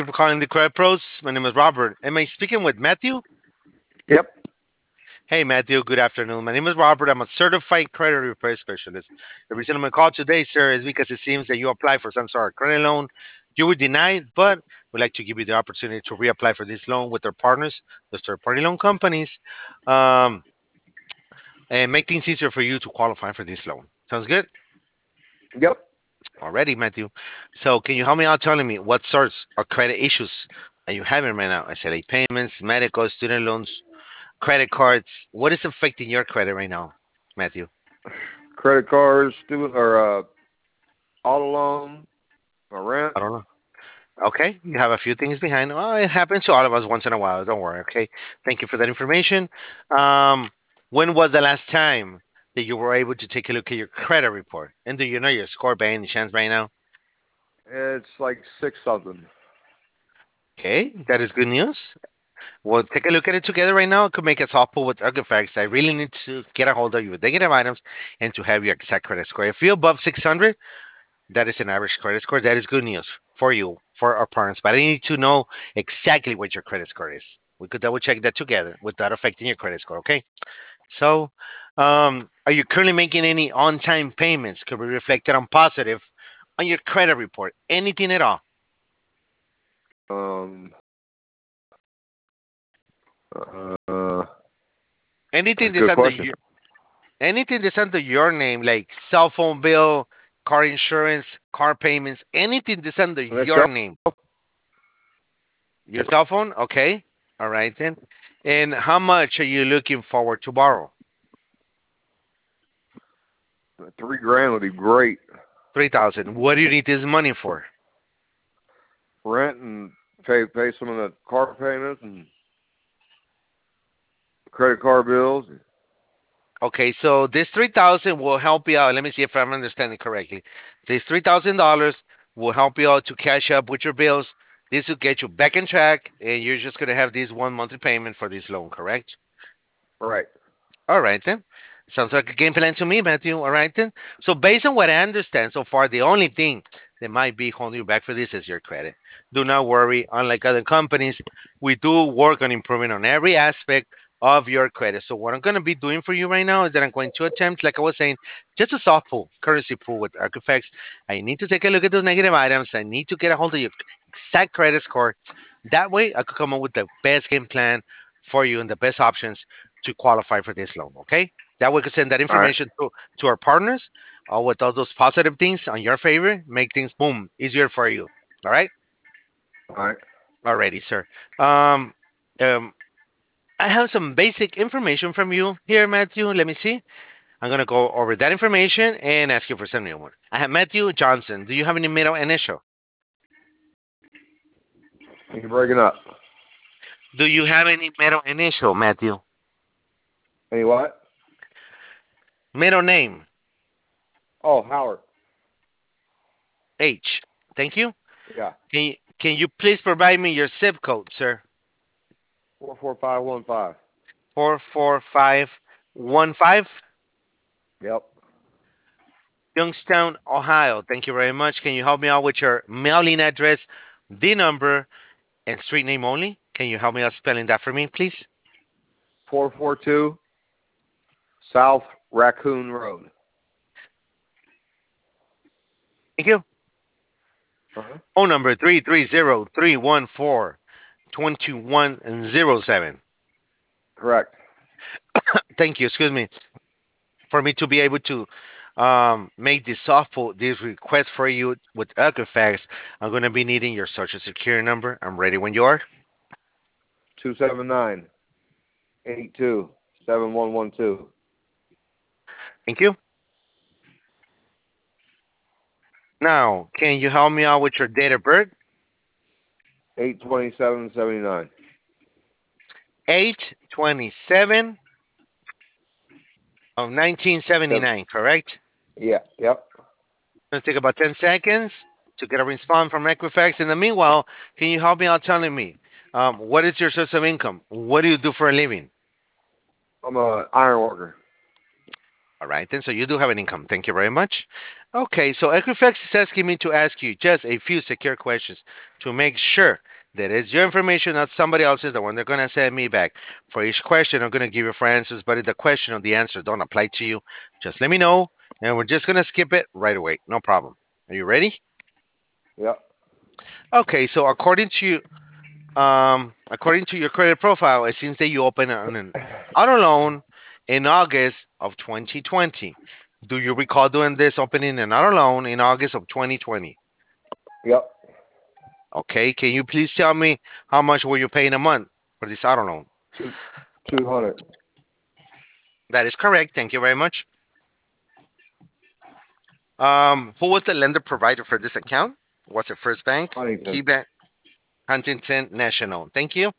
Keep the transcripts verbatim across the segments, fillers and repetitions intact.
for calling the Credit Pros. My name is Robert. Am I speaking with Matthew? Yep. Hey, Matthew. Good afternoon. My name is Robert. I'm a certified credit repair specialist. The reason I'm going to call today, sir, is because it seems that you applied for some sort of credit loan. You were denied, but we'd like to give you the opportunity to reapply for this loan with our partners, the third-party loan companies, um, and make things easier for you to qualify for this loan. Sounds good? Yep. Already, Matthew. So, can you help me out telling me what sorts of credit issues are you having right now? I said, like payments, medical, student loans, credit cards. What is affecting your credit right now, Matthew? Credit cards, student or uh, auto loan, or rent. I don't know. Okay, you have a few things behind. Well, it happens to all of us once in a while. Don't worry. Okay, thank you for that information. Um, when was the last time that you were able to take a look at your credit report? And do you know your score by any chance right now? It's like six something. Okay, that is good news. We'll take a look at it together right now. It could make us helpful with artifacts. I really need to get a hold of you with negative items and to have your exact credit score. If you're above six hundred, that is an average credit score. That is good news for you, for our parents. But I need to know exactly what your credit score is. We could double check that together without affecting your credit score. Okay. So, um, are you currently making any on time payments? Could be reflected on positive on your credit report. Anything at all. Um. Uh. Anything That's a that's good under question. you. Anything that's under your name, like cell phone bill, car insurance, car payments, anything that's under your Myself, name. Your cell phone? Okay. All right then. And how much are you looking forward to borrow? three grand would be great. three thousand. What do you need this money for? Rent and pay pay some of the car payments and credit card bills. Okay, so this three thousand will help you out. Let me see if I'm understanding correctly. This three thousand dollars will help you out to cash up with your bills. This will get you back in track, and you're just gonna have this one monthly payment for this loan, correct? Right. All right then. Sounds like a game plan to me, Matthew. All right then. So based on what I understand so far, the only thing that might be holding you back for this is your credit. Do not worry. Unlike other companies, we do work on improving on every aspect of your credit. So what I'm going to be doing for you right now is that I'm going to attempt, like I was saying, just a soft pull, currency pull with Artifacts. I need to take a look at those negative items. I need to get a hold of your exact credit score. That way, I could come up with the best game plan for you and the best options to qualify for this loan. Okay, that we can send that All right. information to to our partners, uh, with all those positive things on your favor, make things boom easier for you. All right, All right. alrighty, sir. Um, um, I have some basic information from you here, Matthew. Let me see. I'm gonna go over that information and ask you for some new one. I have Matthew Johnson. Do you have any middle initial? You're breaking up. Do you have any middle initial, Matthew? Any what? Middle name Oh, Howard. H. Thank you. Yeah. Can you, can you please provide me your zip code, sir? Four four five one five. Four four five one five, Yep. Youngstown, Ohio. Thank you very much. Can you help me out with your mailing address, the number, and street name only? Can you help me out spelling that for me, please? Four four two South Raccoon Road. Thank you. Uh huh. Phone number three three zero three one four two one zero seven. Correct. Thank you. Excuse me. For me to be able to um, make this softful, this request for you with Equifax, I'm going to be needing your social security number. I'm ready when you are. Two seven nine eight two seven one one two. Thank you. Now, can you help me out with your date of birth? Eight twenty seven seventy nine. eight twenty-seven of Seven. nineteen seventy-nine, correct? Yeah. Yep. It's going to take about ten seconds to get a response from Equifax. In the meanwhile, can you help me out telling me um, what is your source of income? What do you do for a living? I'm a iron worker. All right, then. So you do have an income. Thank you very much. Okay, so Equifax is asking me to ask you just a few secure questions to make sure that it's your information, not somebody else's, the one they're going to send me back. For each question, I'm going to give you four answers, but if the question or the answer don't apply to you, just let me know, and we're just going to skip it right away. No problem. Are you ready? Yep. Okay, so according to um, according to your credit profile, it seems that you opened an, an auto loan in August of twenty twenty. Do you recall doing this, opening an auto loan in August of twenty twenty? Yep. Okay, can you please tell me how much were you paying a month for this auto loan? Two two hundred. That is correct. Thank you very much. Um, who was the lender provider for this account? Was it First Bank, Huntington. KeyBank, Huntington National? Thank you.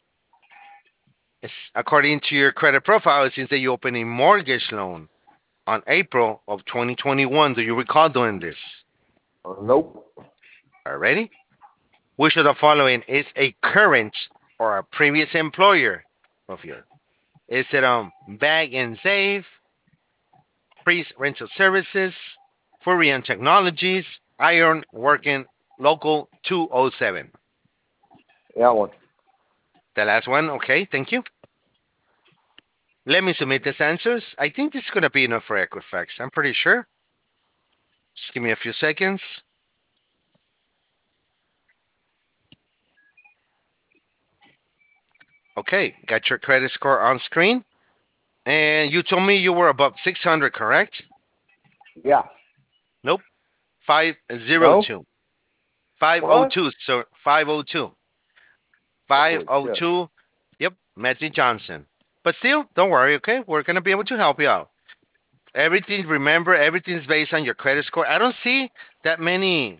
It's, according to your credit profile, it seems that you opened a mortgage loan on April of twenty twenty-one. Do you recall doing this? Uh, nope. Already? Which of the following is a current or a previous employer of yours? Is it um Bag and Save, Priest Rental Services, Furion Technologies, Iron Working Local two oh seven? That one. The last one, okay, thank you. Let me submit these answers. I think this is going to be enough for Equifax. I'm pretty sure. Just give me a few seconds. Okay, got your credit score on screen. And you told me you were above six hundred, correct? Yeah. Nope. No. five oh two. What? five oh two, sir. five oh two. Holy shit. five oh two. Yep, Matthew Johnson. But still, don't worry, okay? We're going to be able to help you out. Everything, remember, everything's based on your credit score. I don't see that many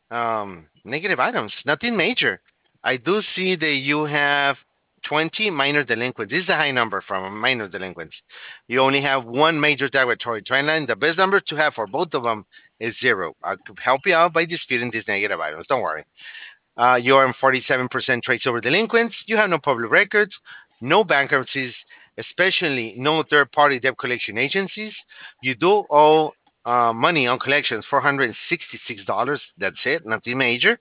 um, negative items, nothing major. I do see that you have twenty minor delinquents. This is a high number from minor delinquents. You only have one major derogatory trend line. The best number to have for both of them is zero. I could help you out by disputing these negative items. Don't worry. Uh, you're in forty-seven percent trace over delinquents. You have no public records, no bankruptcies, especially no third party debt collection agencies. You do owe uh, money on collections, four hundred sixty-six dollars. That's it, nothing major.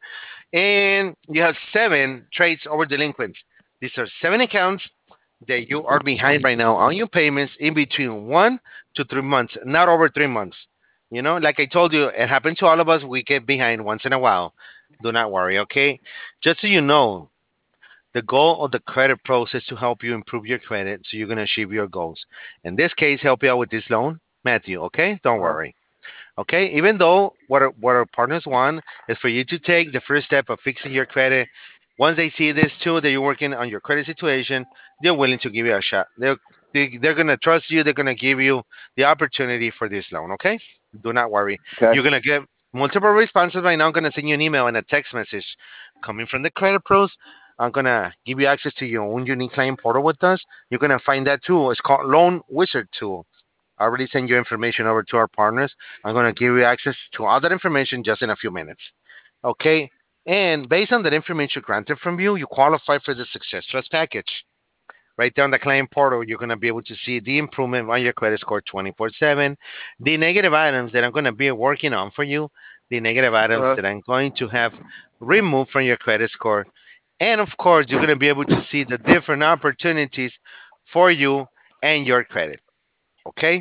And you have seven trades over delinquents. These are seven accounts that you are behind right now on your payments in between one to three months, not over three months. You know, like I told you, it happened to all of us. We get behind once in a while. Do not worry, okay? Just so you know, the goal of the credit process is to help you improve your credit so you're going to achieve your goals. In this case, help you out with this loan, Matthew, okay? Don't Uh huh. worry. Okay, even though what our, what our partners want is for you to take the first step of fixing your credit. Once they see this too, that you're working on your credit situation, they're willing to give you a shot. They're they, they're gonna trust you. They're gonna give you the opportunity for this loan. Okay, do not worry. Okay. You're gonna get multiple responses right now. I'm gonna send you an email and a text message coming from the credit pros. I'm gonna give you access to your own unique client portal with us. You're gonna find that tool. It's called Loan Wizard Tool. I already sent your information over to our partners. I'm going to give you access to all that information just in a few minutes. Okay. And based on that information granted from you, you qualify for the Success Trust package. Right there on the client portal, you're going to be able to see the improvement on your credit score twenty-four seven, the negative items that I'm going to be working on for you, the negative items Uh that I'm going to have removed from your credit score. And of course, you're going to be able to see the different opportunities for you and your credit. Okay.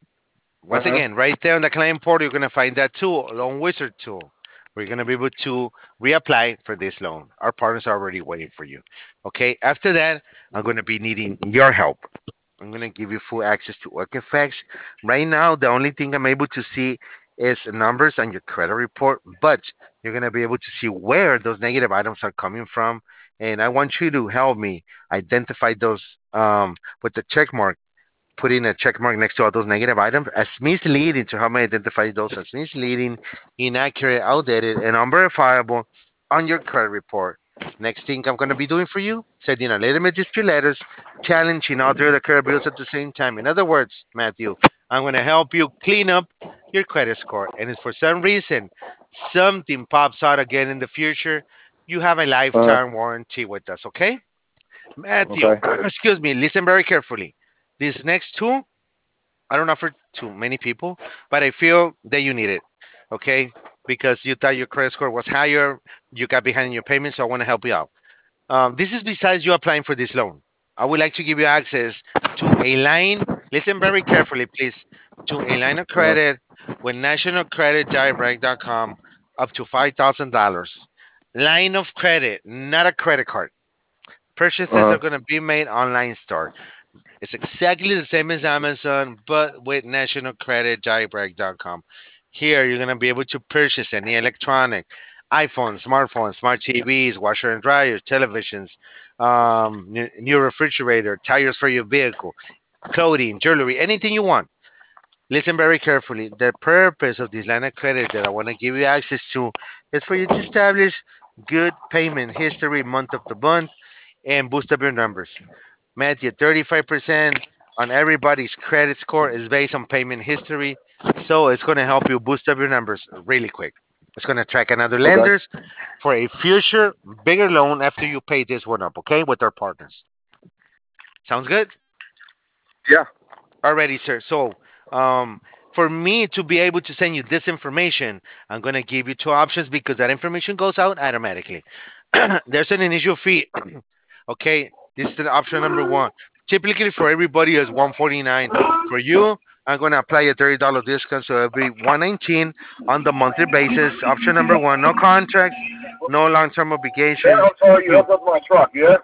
huh. Once again, right there on the client portal, you're going to find that tool, Loan Wizard tool, where you're going to be able to reapply for this loan. Our partners are already waiting for you. Okay. After that, I'm going to be needing your help. I'm going to give you full access to Equifax. Right now, the only thing I'm able to see is numbers on your credit report, but you're going to be able to see where those negative items are coming from. And I want you to help me identify those um, with the check mark, putting a check mark next to all those negative items as misleading, to help me identify those as misleading, inaccurate, outdated, and unverifiable on your credit report. Next thing I'm going to be doing for you, sending a legitimate dispute letters, challenging all three of the credit bureaus at the same time. In other words, Matthew, I'm going to help you clean up your credit score. And if for some reason something pops out again in the future, you have a Uh huh. lifetime warranty with us, okay? Matthew, Okay. excuse me, listen very carefully. This next two, I don't offer to many people, but I feel that you need it. okay? Because you thought your credit score was higher, you got behind in your payments, so I want to help you out. Um, this is besides you applying for this loan. I would like to give you access to a line. Listen very carefully, please. To a line of Uh, credit with national credit direct dot com up to five thousand dollars. Line of credit, not a credit card. Purchases uh, are going to be made online store. It's exactly the same as Amazon, but with national credit direct dot com. Here, you're going to be able to purchase any electronic, iPhone, smartphones, smart T Vs, washer and dryers, televisions, um, new, new refrigerator, tires for your vehicle, clothing, jewelry, anything you want. Listen very carefully. The purpose of this line of credit that I want to give you access to is for you to establish good payment history month after month and boost up your numbers. Matthew, thirty-five percent on everybody's credit score is based on payment history. So it's going to help you boost up your numbers really quick. It's going to attract another okay. lenders for a future bigger loan after you pay this one up, okay, with our partners. Sounds good? Yeah. Alrighty, sir. So, um, for me to be able to send you this information, I'm going to give you two options because that information goes out automatically. There's an initial fee. Okay, this is the option number one. Typically for everybody is one forty-nine. For you, I'm gonna apply a thirty dollar discount, so it'll be one nineteen on the monthly basis. Option number one, no contracts, no long term Yeah, obligations. I'm sorry you You hooked up my truck, yeah?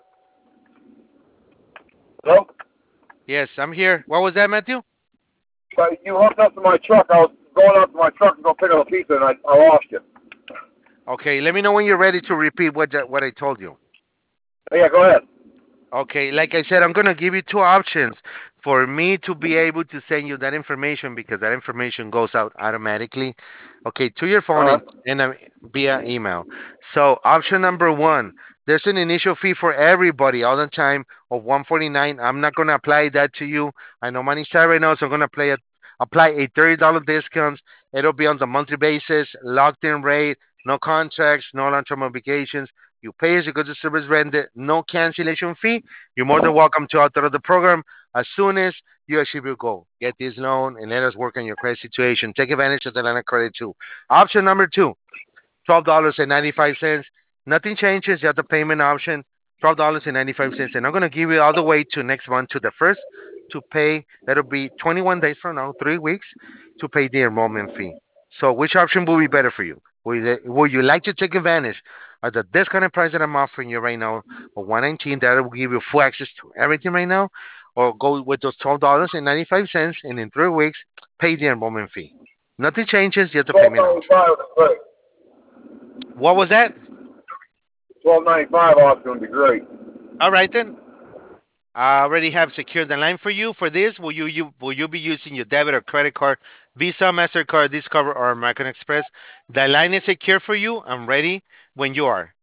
Hello? yes, I'm here. What was that, Matthew? Uh, You hooked up to my truck. I was going up to my truck to go pick up a pizza and I, I lost you. Okay, let me know when you're ready to repeat what that- what I told you. Yeah, go ahead. Okay, like I said, I'm gonna give you two options for me to be able to send you that information because that information goes out automatically, okay, to your phone Uh-huh. and, and uh, via email. So option number one, there's an initial fee for everybody all the time of one forty-nine. I'm not gonna apply that to you. I know money's tight right now, so I'm gonna play a, apply a thirty dollar discount. It'll be on the monthly basis, locked in rate, no contracts, no long-term obligations. You pay as you go to service rented, no cancellation fee. You're more than welcome to out of the program as soon as you achieve your goal. Get this loan and let us work on your credit situation. Take advantage of the line of credit too. Option number two, twelve dollars and ninety-five cents. Nothing changes. You have the payment option, twelve dollars and ninety-five cents. And I'm going to give you all the way to next month to the first to pay. That'll be twenty-one days from now, three weeks to pay the enrollment fee. So, which option will be better for you? Would you, would you like to take advantage of the discounted price that I'm offering you right now of one nineteen? That will give you full access to everything right now, or go with those twelve dollars and ninety-five cents, and in three weeks pay the enrollment fee. Nothing changes. Just the Twelve payment ninety option. five would be great. What was that? Twelve ninety five option would be great. All right then. I already have secured the line for you. For this, will you, you will you be using your debit or credit card, Visa, Mastercard, Discover, or American Express? The line is secure for you. I'm ready when you are.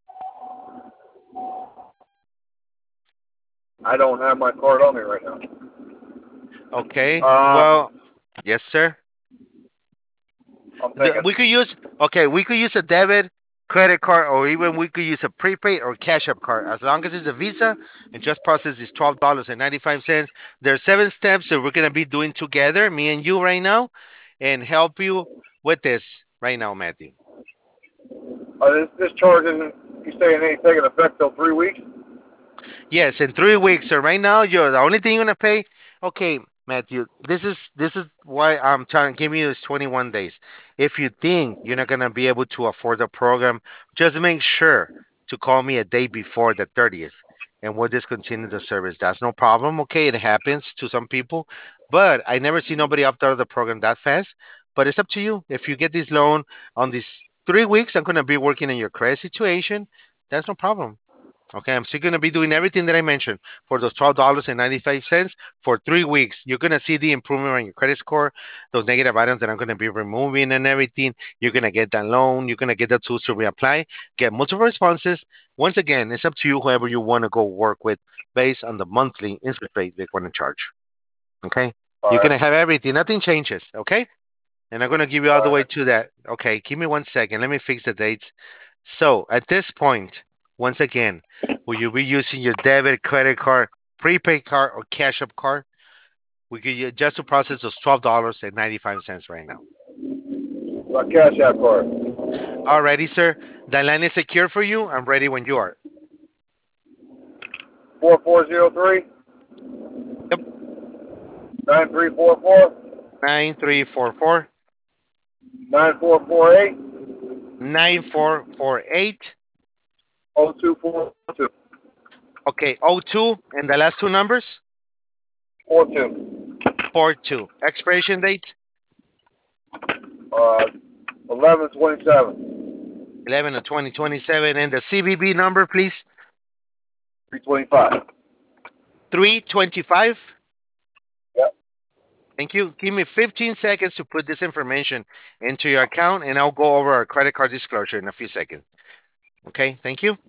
I don't have my card on me right now. Okay. Uh, Well, yes, sir. I'm The, thinking. we could use okay. We could use a debit, credit card, or even we could use a prepaid or cash app card. As long as it's a Visa, and just process is twelve dollars and ninety five cents. There's seven steps that we're gonna be doing together, me and you, right now, and help you with this right now, Matthew. Uh, this, this charge isn't, you saying, ain't taking effect till three weeks? Yes, in three weeks. So right now, you're the only thing you're gonna pay. Okay, Matthew. This is this is why I'm trying to give you is twenty-one days. If you think you're not gonna be able to afford the program, just make sure to call me a day before the thirtieth, and we'll discontinue the service. That's no problem. Okay, it happens to some people, but I never see nobody opt out of the program that fast. But it's up to you. If you get this loan on these three weeks, I'm gonna be working on your credit situation. That's no problem. Okay, I'm still gonna be doing everything that I mentioned for those twelve dollars and ninety five cents for three weeks. You're gonna see the improvement on your credit score, those negative items that I'm gonna be removing and everything. You're gonna get that loan. You're gonna get the tools to reapply, get multiple responses. Once again, it's up to you, whoever you want to go work with, based on the monthly interest rate they're gonna charge. Okay, All you're right. gonna have everything. Nothing changes. Okay, and I'm gonna give you all All the way right. to that. Okay, give me one second. Let me fix the dates. So at this point, once again, will you be using your debit, credit card, prepaid card, or cash app card? We could u- just to process those twelve dollars and ninety five cents right now. My Cash App card. Alrighty, sir. The line is secure for you. I'm ready when you are. Four four zero three Yep. nine three four four Nine three four four nine four four eight nine four four eight. oh two four two Okay, O two and the last two numbers four two. four two. Expiration date Uh, eleven twenty seven. eleven of twenty twenty-seven and the C V V number, please. Three twenty five. three twenty-five. Yep. Thank you. Give me fifteen seconds to put this information into your account, and I'll go over our credit card disclosure in a few seconds. Okay, thank you.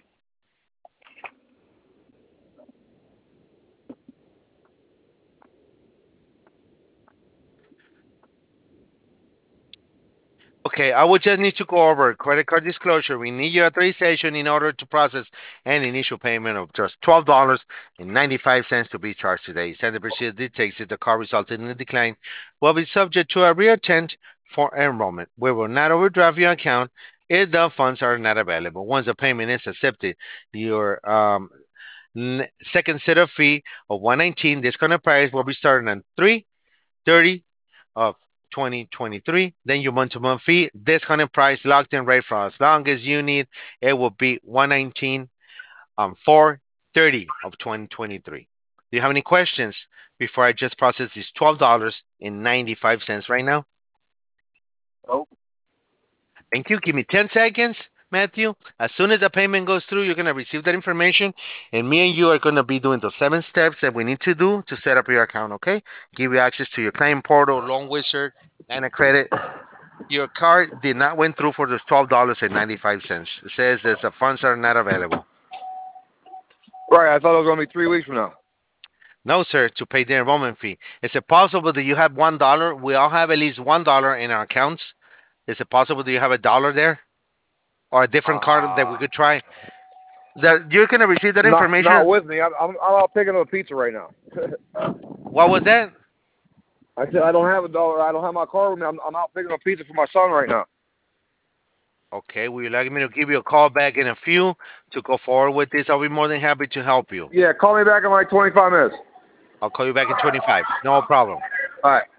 Okay, I would just need to go over credit card disclosure. We need your authorization in order to process an initial payment of just twelve dollars and ninety-five cents to be charged today. Standard procedure dictates if the card resulted in a decline will be subject to a reattempt for enrollment. We will not overdraft your account if the funds are not available. Once the payment is accepted, your um, second set of fee of one nineteen discounted price will be starting on three thirty of twenty twenty-three. Then your month-to-month fee, discounted price, locked in rate for as long as you need. It will be one nineteen on four thirty of twenty twenty-three. Do you have any questions before I just process these twelve dollars and ninety-five cents right now? Nope. Thank you. Give me ten seconds, Matthew. As soon as the payment goes through, you're going to receive that information, and me and you are going to be doing the seven steps that we need to do to set up your account, okay? Give you access to your claim portal, loan wizard, and a credit. Your card did not went through for the twelve dollars and ninety-five cents. It says that the funds are not available. Right. I thought it was gonna be three weeks from now. No, sir, to pay the enrollment fee. Is it possible that you have one dollar? We all have at least one dollar in our accounts. Is it possible that you have a dollar there? Or a different card that we Uh, could try? That you're gonna receive that not not information. with me. I'm I'm, I'm out picking up a pizza right now. What was that? I said I don't have a dollar. I don't have my car with me. I'm I'm out picking up pizza for my son right now. Okay, would you like me to give you a call back in a few to go forward with this? I'll be more than happy to help you. Yeah. Call me back in like twenty five minutes. I'll call you back in twenty-five. No problem. All right.